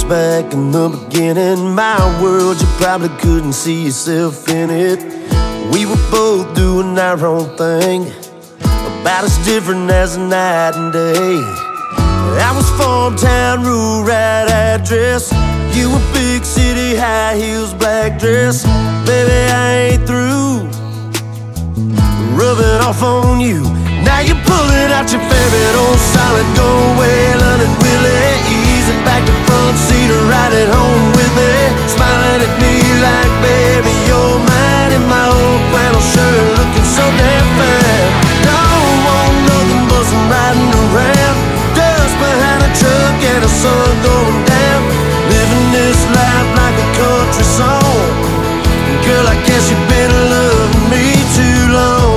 was back in the beginning. My world, you probably couldn't see yourself in it. We were both doing our own thing, about as different as night and day. I was farm town, rural right address. You were big city, high heels, black dress. Baby, I ain't through rubbing off on you. Now you're pulling out your favorite old solid gold Waylon and Willie, easing back the front seat or riding home with me, smiling at me like, baby, you're mine, in my old flannel shirt, looking so damn fine. Don't want nothing but some riding around, dust behind a truck and the sun going down, living this life like a country song. Girl, I guess you've been loving me too long.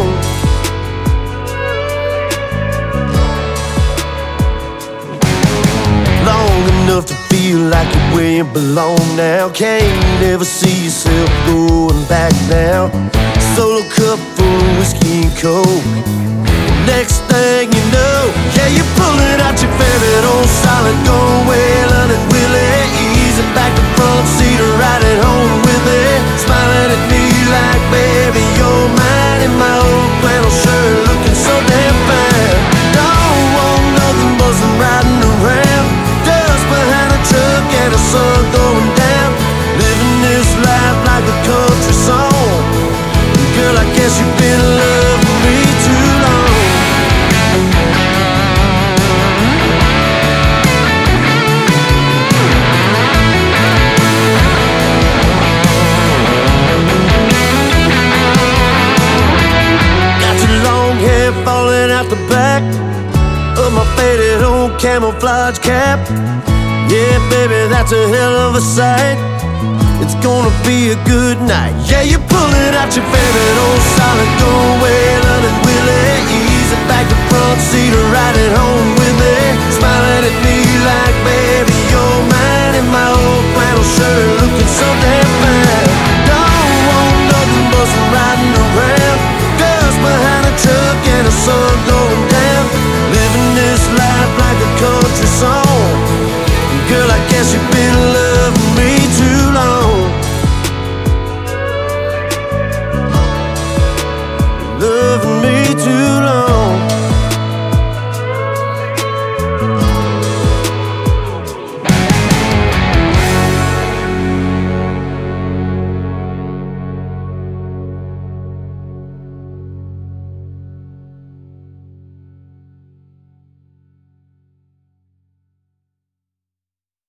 Long enough to feel like you're where you belong now. Can't never see yourself going back now. Solo cup full of whiskey and coke. Next thing you know, yeah, you're pulling out your favorite old solid gold Waylon and Willie, easing back the front seat or riding home with me, smiling at me like, baby, you're mine, in my old flannel shirt, looking so damn fine. Don't want nothing but some riding around, dust behind a truck and the sun going down, living this life like a country song. Girl, I guess you've been loving me too long. Falling out the back of my faded old camouflage cap. Yeah, baby, that's a hell of a sight. It's gonna be a good night. Yeah, you're pulling out your favorite old solid gold Waylon and Willie, easing back the front seat or riding home with me, smiling at me like, baby,